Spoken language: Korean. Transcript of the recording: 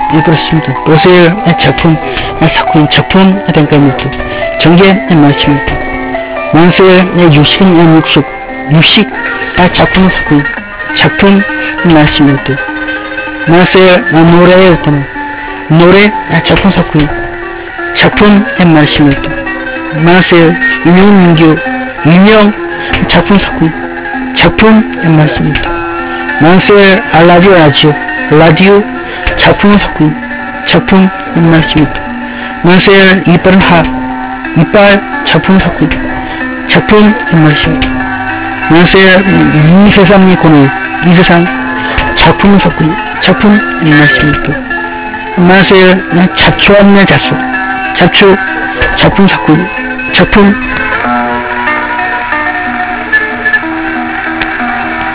그렇습니다. 보세요. 작품, 작품, 잠깐만요. 전개, 말씀입니다. 만세, 유식은 육식, 작품, 작품, 말씀입니다. 만세, 노래, 작품, 작품, 말씀입니다. 만세, 유명, 작품, 작품, 말씀입니다. 만세, 라디오, 작품, 작품, 말씀입니다. 만세, 이빨, 작품, 작품, 말씀입니다. 만세, 이 세상, 작품, 말씀입니다. 만세, 잡초, 작품, 작품,